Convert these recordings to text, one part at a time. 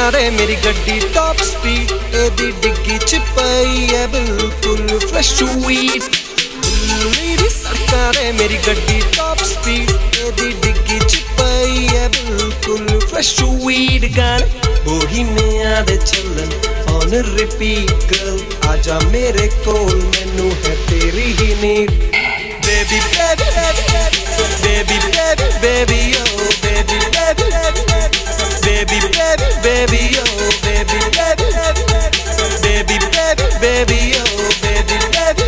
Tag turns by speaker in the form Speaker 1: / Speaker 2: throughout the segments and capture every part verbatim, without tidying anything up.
Speaker 1: रे मेरी गड्डी टॉप स्पीड एदी डिग्गी च पई है बिल्कुल फ्रेश वीट। मेरी सरकार है मेरी गड्डी टॉप स्पीड एदी डिग्गी च पई है बिल्कुल फ्रेश वीट। गाने बोही में आदे चलन ऑन रिपीट गर्ल आजा मेरे कोल मैनू है तेरी ही need. Baby, baby, baby, baby, baby, baby, oh, baby, baby, baby, baby, baby, oh, baby, baby, baby, baby, baby, oh, baby, baby,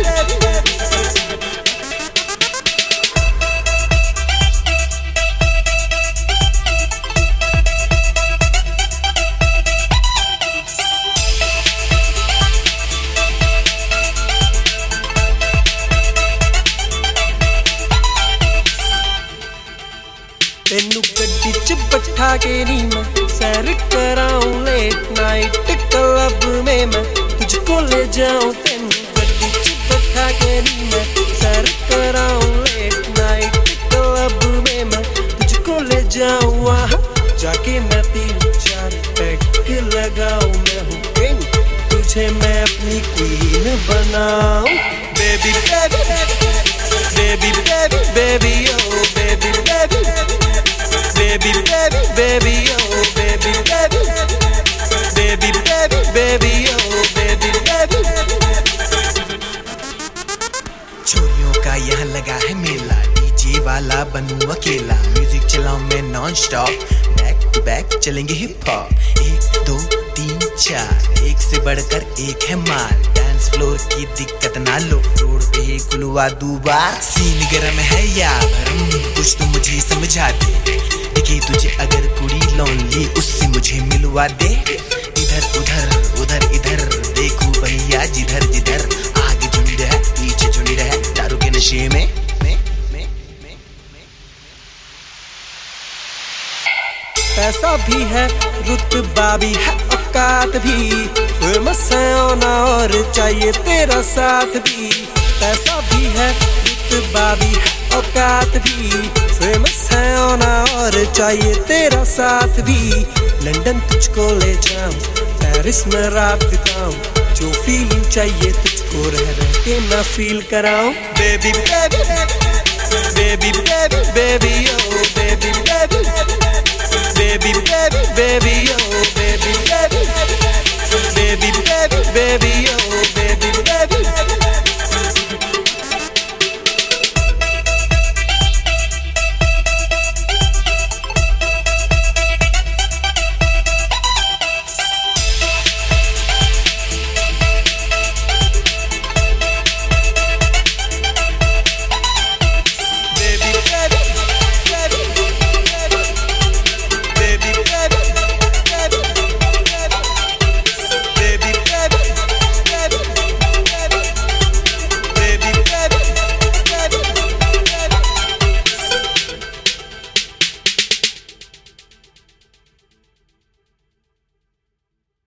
Speaker 1: तेनू गड्डी च बैठा के नी मैं सैर कराऊं लेट नाइट क्लब में मैं तुझको ले जाऊं। तेनू गड्डी च बैठा के नी मैं सैर कराऊं लेट नाइट क्लब में मैं तुझको ले जाऊं। वहाँ जाके मैं तीन चार पैक लगाऊं मैं हूँ किंग तुझे मैं अपनी क्वीन बनाऊं। Baby baby baby baby baby oh baby baby baby baby baby oh baby baby baby baby baby oh baby baby।
Speaker 2: छोरियों का यहाँ लगा है मेला डीजे वाला बनूं अकेला म्यूजिक चलाऊं मैं non stop back to back चलेंगे हिप हॉप। एक दो तीन चार एक से बढ़कर एक है माल डांस फ्लोर की दिक्कत ना लो रोड पे खुलवा दूबा सीन गरम है या भरम कुछ तो मुझे समझा दे कि तुझे अगर कुड़ी लोनली उससे मुझे मिलवा दे। इधर उधर उधर इधर देखूं भैया जिधर जिधर आगे झुंड है पीछे झुंड है दारू के नशे में में में में
Speaker 1: पैसा भी है रुतबा भी है औकात भी फेमस है होना और चाहिए तेरा साथ भी। पैसा भी है रुतबा भी है औकात भी फेमस है होना और चाहिए तेरा साथ भी। लंदन तुझको ले जाऊं पेरिस में रात बिताऊं जो फीलिंग चाहिए तुझको रह रह के मैं फील कराऊं। Baby baby baby baby baby oh baby baby baby baby baby oh baby baby baby baby baby ओ